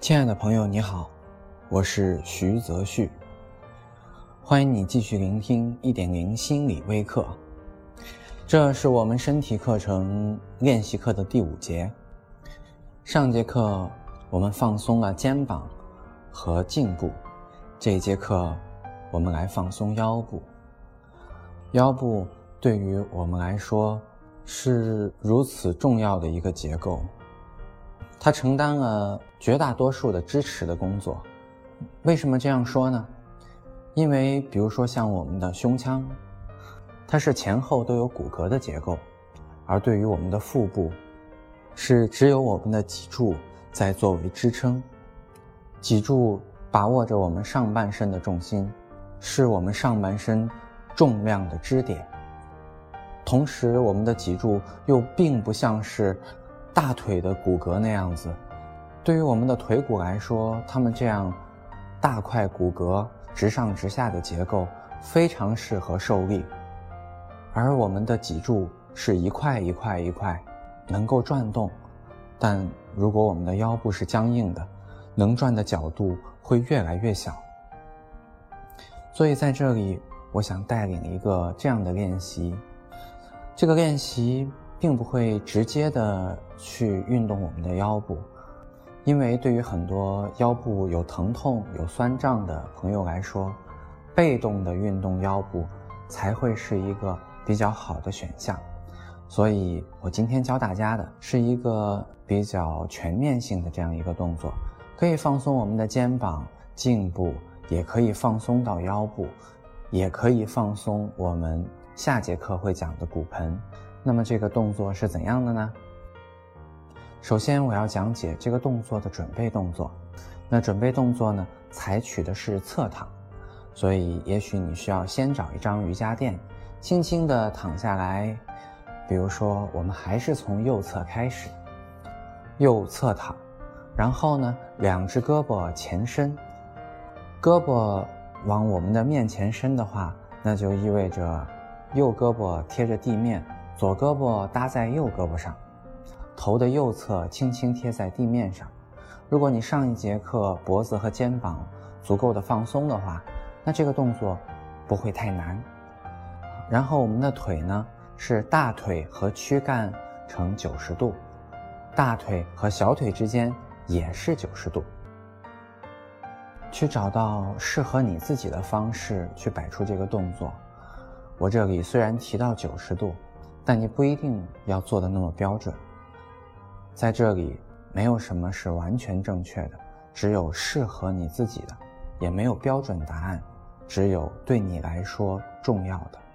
亲爱的朋友你好，我是徐泽旭，欢迎你继续聆听 1.0 心理微课。这是我们身体课程练习课的第5节。上节课我们放松了肩膀和颈部，这一节课我们来放松腰部。腰部对于我们来说是如此重要的一个结构，它承担了绝大多数的支持的工作。为什么这样说呢？因为比如说像我们的胸腔，它是前后都有骨骼的结构，而对于我们的腹部，是只有我们的脊柱在作为支撑。脊柱把握着我们上半身的重心，是我们上半身重量的支点。同时我们的脊柱又并不像是大腿的骨骼那样子，对于我们的腿骨来说，它们这样大块骨骼直上直下的结构非常适合受力，而我们的脊柱是一块一块一块能够转动，但如果我们的腰部是僵硬的，能转的角度会越来越小。所以在这里我想带领一个这样的练习，这个练习并不会直接的去运动我们的腰部，因为对于很多腰部有疼痛有酸胀的朋友来说，被动的运动腰部才会是一个比较好的选项。所以我今天教大家的是一个比较全面性的这样一个动作，可以放松我们的肩膀颈部，也可以放松到腰部，也可以放松我们下节课会讲的骨盆。那么这个动作是怎样的呢？首先我要讲解这个动作的准备动作。那准备动作呢，采取的是侧躺，所以也许你需要先找一张瑜伽垫，轻轻地躺下来。比如说我们还是从右侧开始，右侧躺，然后呢2只胳膊前伸，胳膊往我们的面前伸的话，那就意味着右胳膊贴着地面，左胳膊搭在右胳膊上，头的右侧轻轻贴在地面上。如果你上一节课脖子和肩膀足够的放松的话，那这个动作不会太难。然后我们的腿呢，是大腿和躯干呈90度，大腿和小腿之间也是90度。去找到适合你自己的方式去摆出这个动作。我这里虽然提到90度，但你不一定要做得那么标准。在这里没有什么是完全正确的，只有适合你自己的，也没有标准答案，只有对你来说重要的。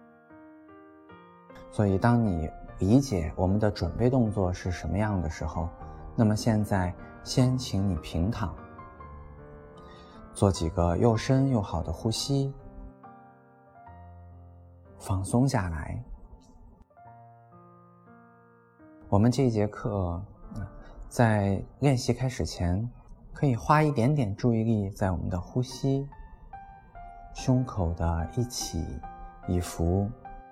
所以当你理解我们的准备动作是什么样的时候，那么现在先请你平躺，做几个又深又好的呼吸，放松下来。我们这一节课在练习开始前，可以花一点点注意力在我们的呼吸，胸口的一起一伏，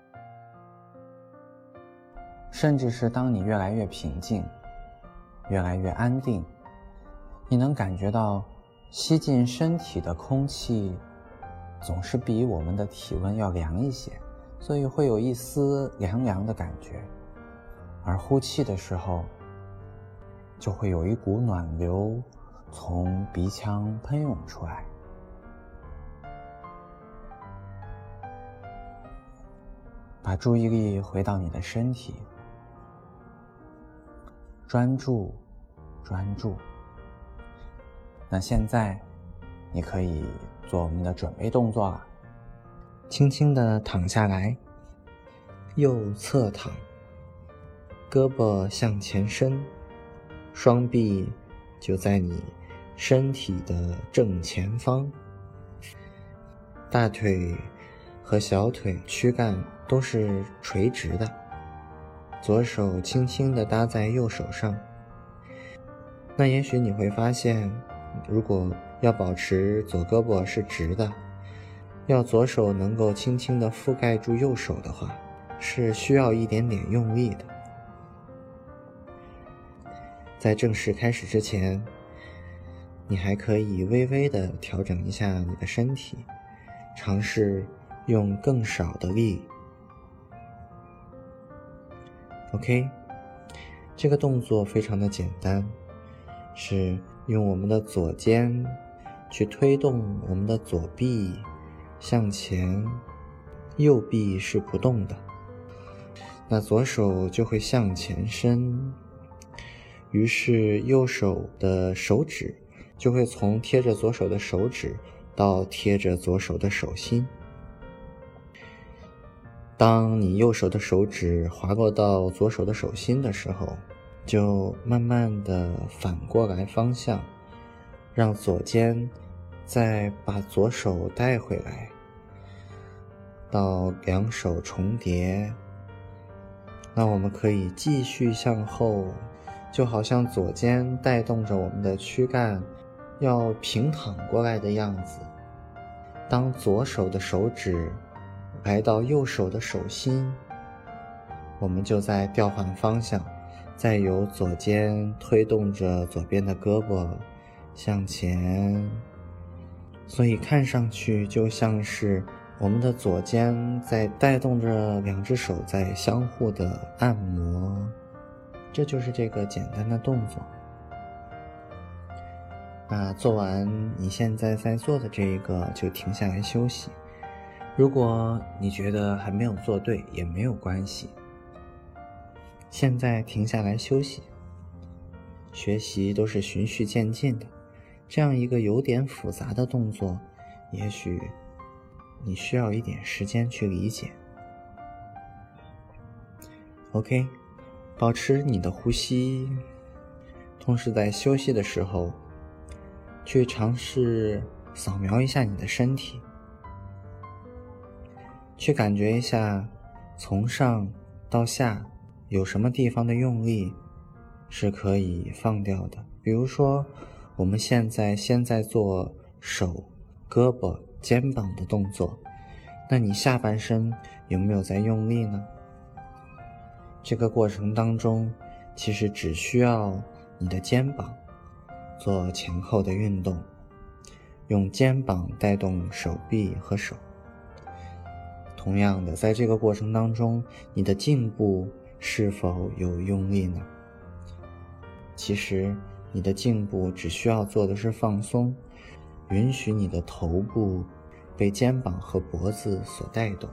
甚至是当你越来越平静，越来越安定，你能感觉到吸进身体的空气总是比我们的体温要凉一些，所以会有一丝凉凉的感觉。而呼气的时候，就会有一股暖流从鼻腔喷涌出来。把注意力回到你的身体，专注，专注。那现在你可以做我们的准备动作了。轻轻地躺下来，右侧躺，胳膊向前伸，双臂就在你身体的正前方，大腿和小腿躯干都是垂直的，左手轻轻地搭在右手上。那也许你会发现，如果要保持左胳膊是直的，要左手能够轻轻地覆盖住右手的话，是需要一点点用力的。在正式开始之前， 你还可以微微的调整一下你的身体，尝试用更少的力。OK， 这个动作非常的简单，是用我们的左肩去推动我们的左臂向前，右臂是不动的，那左手就会向前伸，于是右手的手指就会从贴着左手的手指到贴着左手的手心。当你右手的手指滑落到左手的手心的时候，就慢慢的反过来方向，让左肩再把左手带回来，到两手重叠。那我们可以继续向后，就好像左肩带动着我们的躯干要平躺过来的样子。当左手的手指来到右手的手心，我们就在调换方向，再由左肩推动着左边的胳膊向前，所以看上去就像是我们的左肩在带动着两只手在相互的按摩。这就是这个简单的动作。那做完你现在在做的这一个，就停下来休息。如果你觉得还没有做对，也没有关系，现在停下来休息。学习都是循序渐进的，这样一个有点复杂的动作，也许你需要一点时间去理解。 OK， 保持你的呼吸，同时在休息的时候去尝试扫描一下你的身体，去感觉一下从上到下有什么地方的用力是可以放掉的。比如说我们现在在做手、胳膊、肩膀的动作，那你下半身有没有在用力呢？这个过程当中其实只需要你的肩膀做前后的运动，用肩膀带动手臂和手。同样的，在这个过程当中，你的颈部是否有用力呢？其实你的颈部只需要做的是放松，允许你的头部被肩膀和脖子所带动。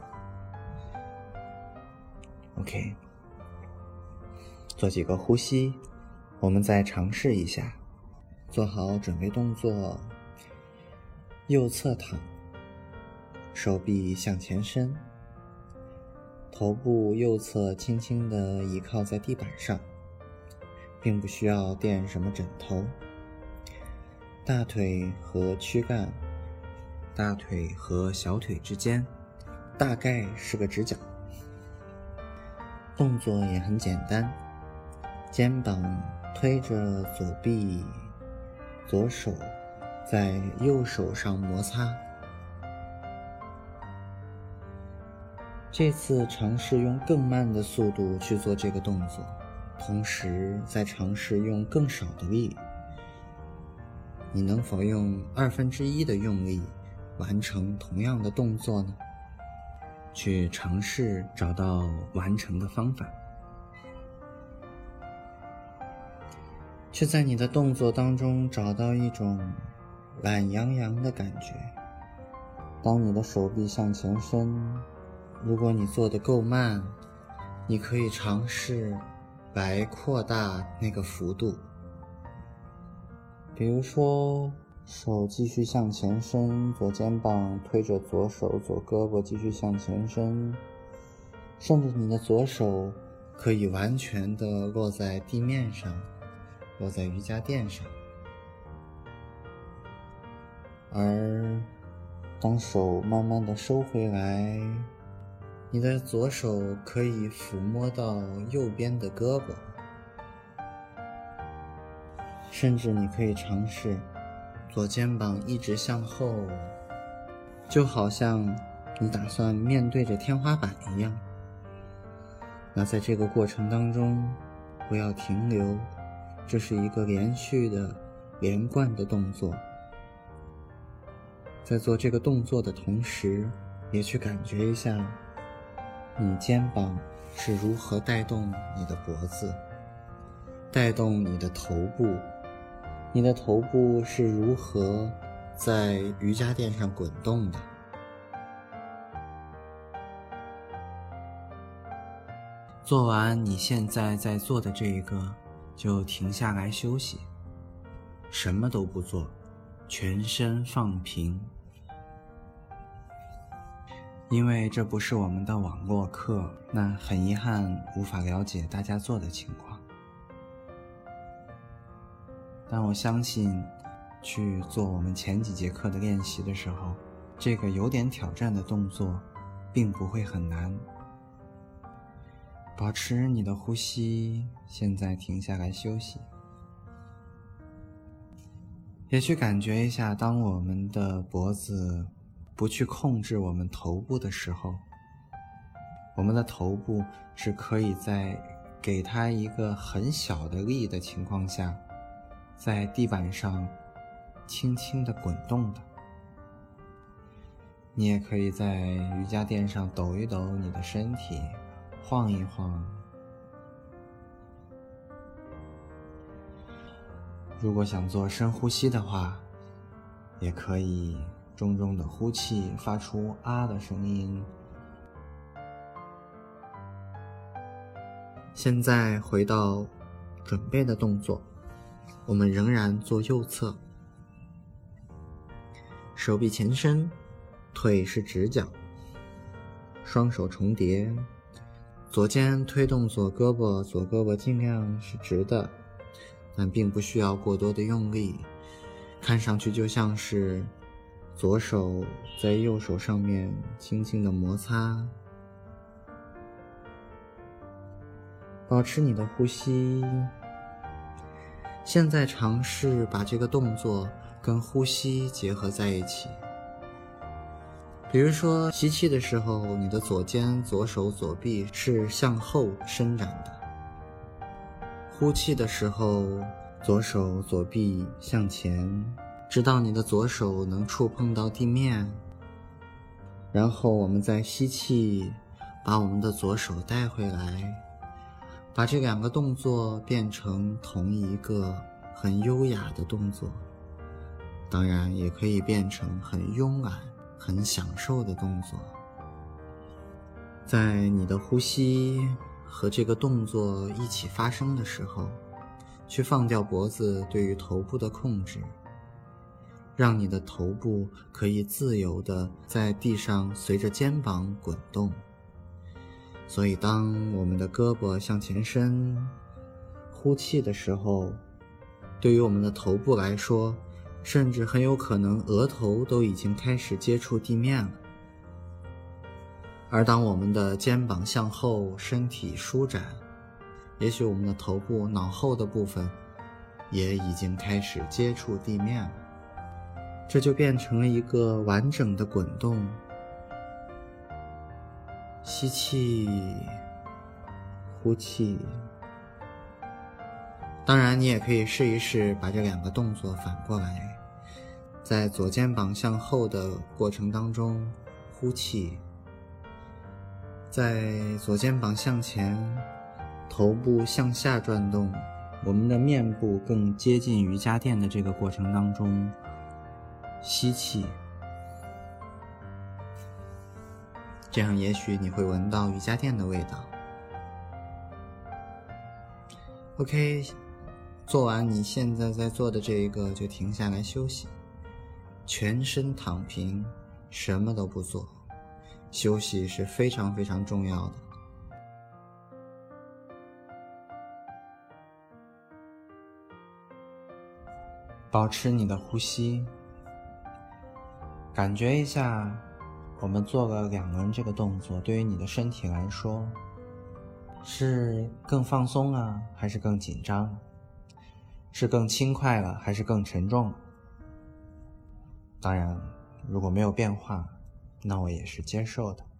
OK， 做几个呼吸，我们再尝试一下。做好准备动作，右侧躺，手臂向前伸，头部右侧轻轻地倚靠在地板上，并不需要垫什么枕头。大腿和躯干，大腿和小腿之间大概是个直角。动作也很简单，肩膀推着左臂，左手在右手上摩擦。这次尝试用更慢的速度去做这个动作，同时再尝试用更少的力。你能否用1/2的用力完成同样的动作呢？去尝试找到完成的方法。去在你的动作当中找到一种懒洋洋的感觉。当你的手臂向前伸，如果你做得够慢，你可以尝试来扩大那个幅度。比如说手继续向前伸，左肩膀推着左手，左胳膊继续向前伸，甚至你的左手可以完全的落在地面上，落在瑜伽垫上。而当手慢慢的收回来，你的左手可以抚摸到右边的胳膊，甚至你可以尝试左肩膀一直向后，就好像你打算面对着天花板一样。那在这个过程当中不要停留，这是一个连续的连贯的动作。在做这个动作的同时，也去感觉一下你肩膀是如何带动你的脖子，带动你的头部，你的头部是如何在瑜伽垫上滚动的。做完你现在在做的这一个，就停下来休息，什么都不做，全身放平。因为这不是我们的网络课，那很遗憾无法了解大家做的情况。但我相信去做我们前几节课的练习的时候，这个有点挑战的动作并不会很难。保持你的呼吸，现在停下来休息。也去感觉一下，当我们的脖子不去控制我们头部的时候，我们的头部是可以在给它一个很小的力的情况下，在地板上轻轻地滚动的。你也可以在瑜伽垫上抖一抖你的身体，晃一晃。如果想做深呼吸的话，也可以重重的呼气，发出啊的声音。现在回到准备的动作，我们仍然做右侧，手臂前伸，腿是直角，双手重叠，左肩推动左胳膊，左胳膊尽量是直的，但并不需要过多的用力，看上去就像是左手在右手上面轻轻的摩擦。保持你的呼吸。现在尝试把这个动作跟呼吸结合在一起。比如说吸气的时候，你的左肩、左手、左臂是向后伸展的；呼气的时候，左手、左臂向前，直到你的左手能触碰到地面。然后我们再吸气，把我们的左手带回来，把这两个动作变成同一个很优雅的动作，当然也可以变成很慵懒、很享受的动作。在你的呼吸和这个动作一起发生的时候，去放掉脖子对于头部的控制，让你的头部可以自由地在地上随着肩膀滚动。所以当我们的胳膊向前伸，呼气的时候，对于我们的头部来说，甚至很有可能额头都已经开始接触地面了。而当我们的肩膀向后，身体舒展，也许我们的头部脑后的部分也已经开始接触地面了，这就变成了一个完整的滚动。吸气，呼气。当然你也可以试一试把这两个动作反过来，在左肩膀向后的过程当中呼气，在左肩膀向前，头部向下转动，我们的面部更接近瑜伽垫的这个过程当中吸气。这样也许你会闻到瑜伽垫的味道。OK， 做完你现在在做的这一个就停下来休息，全身躺平，什么都不做，休息是非常非常重要的。保持你的呼吸，感觉一下我们做了两轮这个动作，对于你的身体来说是更放松了还是更紧张了？是更轻快了还是更沉重了？当然如果没有变化，那我也是接受的。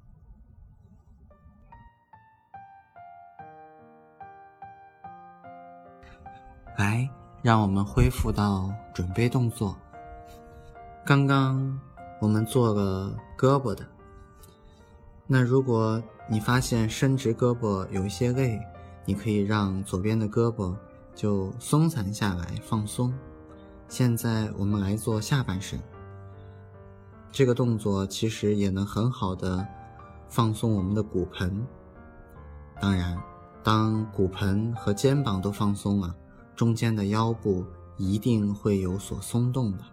来， 让我们恢复到准备动作。刚刚我们做了胳膊的，那如果你发现伸直胳膊有一些累，你可以让左边的胳膊就松散下来，放松。现在我们来做下半身，这个动作其实也能很好的放松我们的骨盆。当然，当骨盆和肩膀都放松了，中间的腰部一定会有所松动的。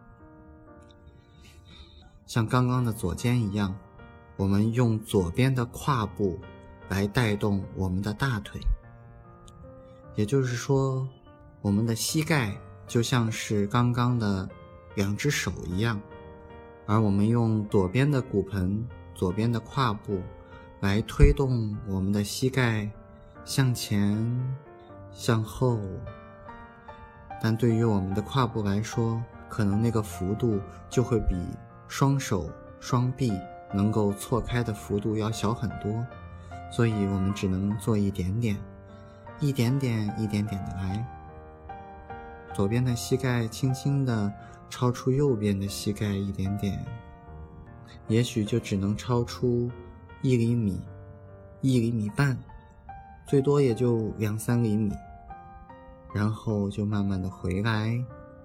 像刚刚的左肩一样，我们用左边的胯部来带动我们的大腿，也就是说，我们的膝盖就像是刚刚的两只手一样，而我们用左边的骨盆、左边的胯部来推动我们的膝盖向前、向后。但对于我们的胯部来说，可能那个幅度就会比双手、双臂能够错开的幅度要小很多，所以我们只能做一点点，一点点的来。左边的膝盖轻轻地超出右边的膝盖一点点，也许就只能超出1厘米、1厘米半，最多也就2-3厘米，然后就慢慢的回来。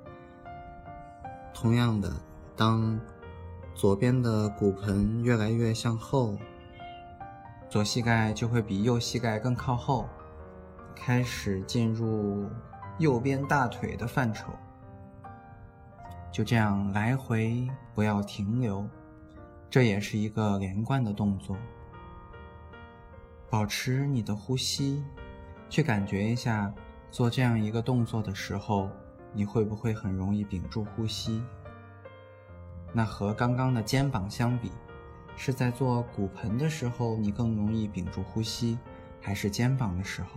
同样的，当左边的骨盆越来越向后，左膝盖就会比右膝盖更靠后，开始进入右边大腿的范畴。就这样来回，不要停留，这也是一个连贯的动作。保持你的呼吸，去感觉一下做这样一个动作的时候，你会不会很容易屏住呼吸。那和刚刚的肩膀相比，是在做骨盆的时候你更容易屏住呼吸，还是肩膀的时候？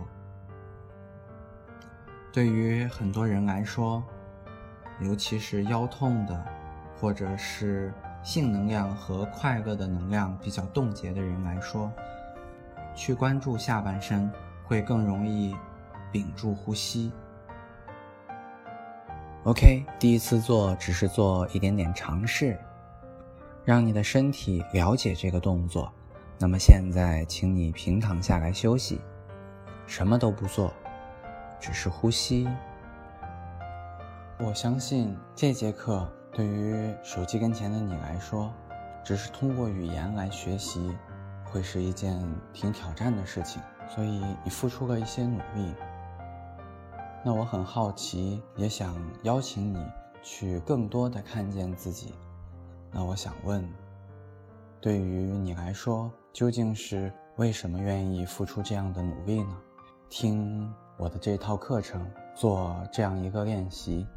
对于很多人来说，尤其是腰痛的，或者是性能量和快乐的能量比较冻结的人来说，去关注下半身会更容易屏住呼吸。OK， 第一次做只是做一点点尝试，让你的身体了解这个动作。那么现在请你平躺下来休息，什么都不做，只是呼吸。我相信这节课对于手机跟前的你来说，只是通过语言来学习会是一件挺挑战的事情，所以你付出了一些努力。那我很好奇，也想邀请你去更多的看见自己。那我想问，对于你来说，究竟是为什么愿意付出这样的努力呢？听我的这套课程，做这样一个练习。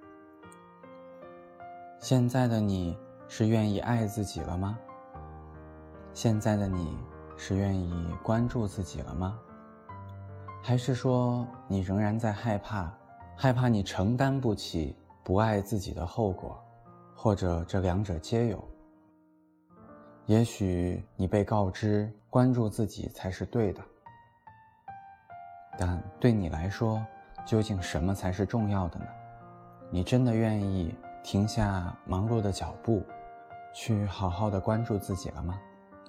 现在的你是愿意爱自己了吗？现在的你是愿意关注自己了吗？还是说你仍然在害怕你承担不起不爱自己的后果，或者这两者皆有？也许你被告知关注自己才是对的，但对你来说，究竟什么才是重要的呢？你真的愿意停下忙碌的脚步，去好好的关注自己了吗？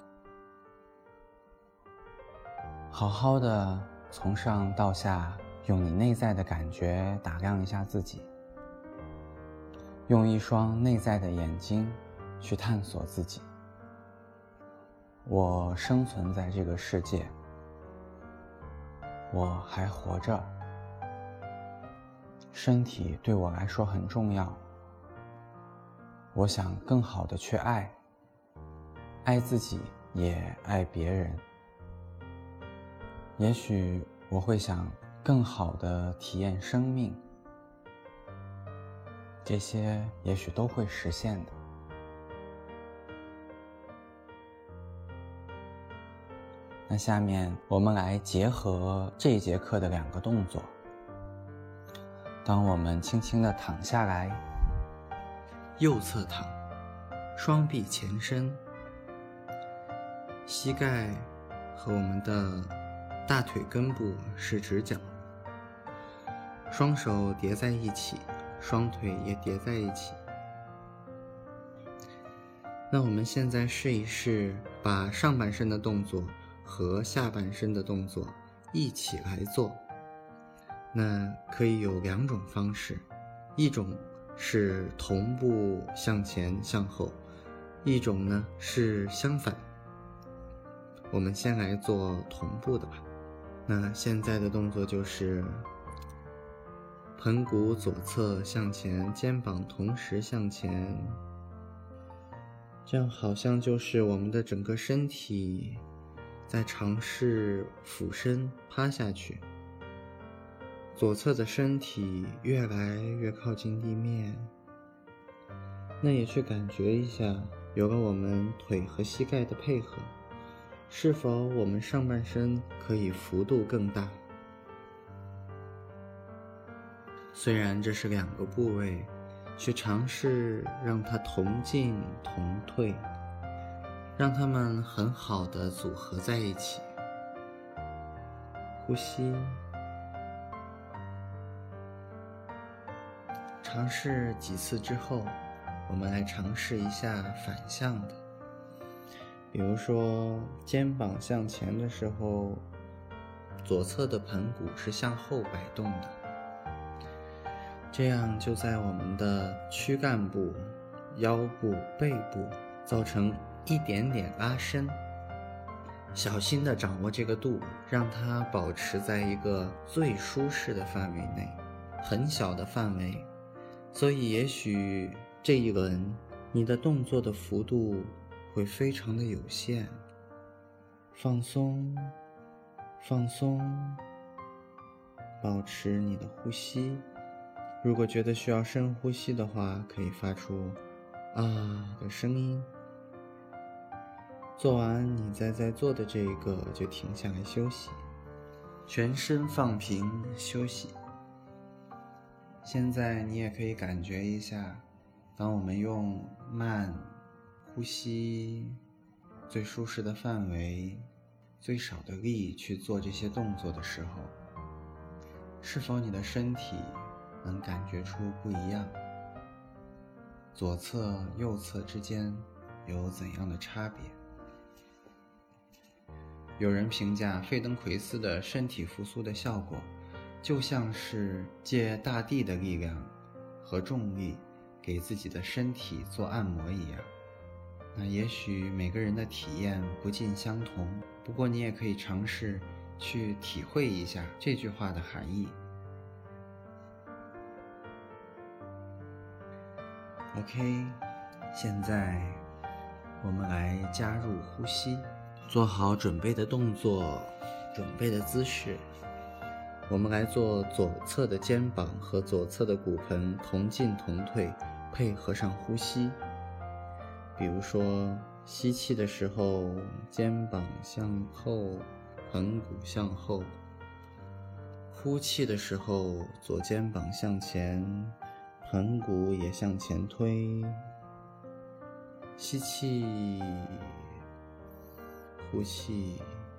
好好的从上到下，用你内在的感觉打量一下自己，用一双内在的眼睛去探索自己。我生存在这个世界，我还活着，身体对我来说很重要，我想更好的去爱自己，也爱别人。也许我会想更好的体验生命，这些也许都会实现的。那下面我们来结合这一节课的2个动作。当我们轻轻地躺下来，右侧躺，双臂前伸，膝盖和我们的大腿根部是直角， 双手叠在一起，双腿也叠在一起。那我们现在试一试，把上半身的动作和下半身的动作一起来做。那可以有2种方式，一种是同步向前向后，一种呢是相反。我们先来做同步的吧。那现在的动作就是盆骨左侧向前，肩膀同时向前，这样好像就是我们的整个身体在尝试俯身趴下去，左侧的身体越来越靠近地面。那也去感觉一下，有了我们腿和膝盖的配合，是否我们上半身可以幅度更大？虽然这是2个部位，去尝试让它同进同退，让它们很好的组合在一起。呼吸，尝试几次之后，我们来尝试一下反向的。比如说肩膀向前的时候，左侧的盆骨是向后摆动的，这样就在我们的躯干部、腰部、背部造成一点点拉伸，小心地掌握这个度，让它保持在一个最舒适的范围内，很小的范围。所以也许这一轮你的动作的幅度会非常的有限。放松，放松，保持你的呼吸。如果觉得需要深呼吸的话，可以发出啊的声音。做完你在做的这一个就停下来休息，全身放平休息。现在你也可以感觉一下，当我们用慢呼吸、最舒适的范围、最少的力去做这些动作的时候，是否你的身体能感觉出不一样？左侧、右侧之间有怎样的差别？有人评价费登奎斯的身体复苏的效果，就像是借大地的力量和重力给自己的身体做按摩一样。那也许每个人的体验不尽相同，不过你也可以尝试去体会一下这句话的含义。OK， 现在我们来加入呼吸，做好准备的动作，准备的姿势。我们来做左侧的肩膀和左侧的骨盆同进同退，配合上呼吸。比如说吸气的时候，肩膀向后，盆骨向后；呼气的时候，左肩膀向前，盆骨也向前推。吸气，呼气。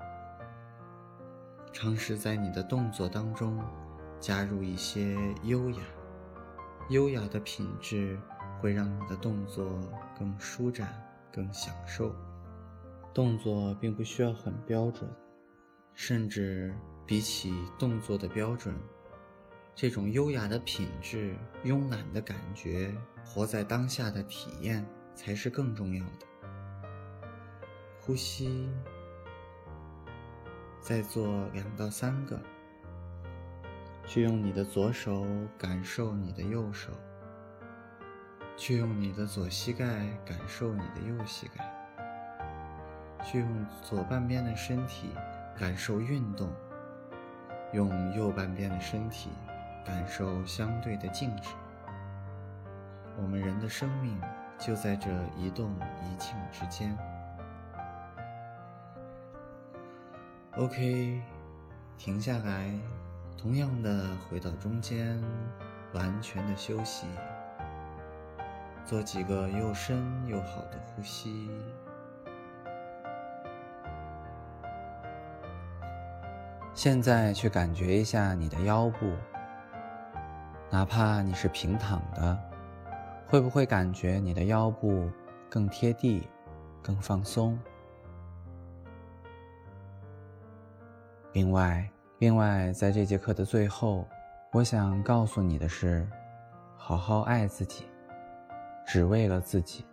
尝试在你的动作当中加入一些优雅，优雅的品质会让你的动作更舒展、更享受。动作并不需要很标准，甚至比起动作的标准，这种优雅的品质、慵懒的感觉、活在当下的体验才是更重要的。呼吸，再做2到3个，去用你的左手感受你的右手，去用你的左膝盖感受你的右膝盖，去用左半边的身体感受运动，用右半边的身体感受相对的静止。我们人的生命就在这一动一静之间。OK， 停下来，同样的回到中间，完全的休息，做几个又深又好的呼吸。现在去感觉一下你的腰部， 哪怕你是平躺的，会不会感觉你的腰部更贴地，更放松？另外，在这节课的最后，我想告诉你的是，好好爱自己，只为了自己。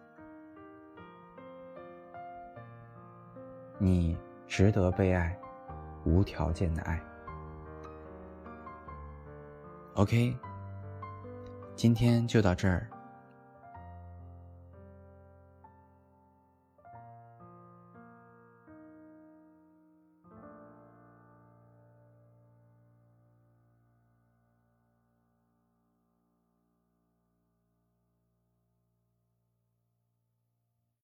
你值得被爱，无条件的爱。OK， 今天就到这儿，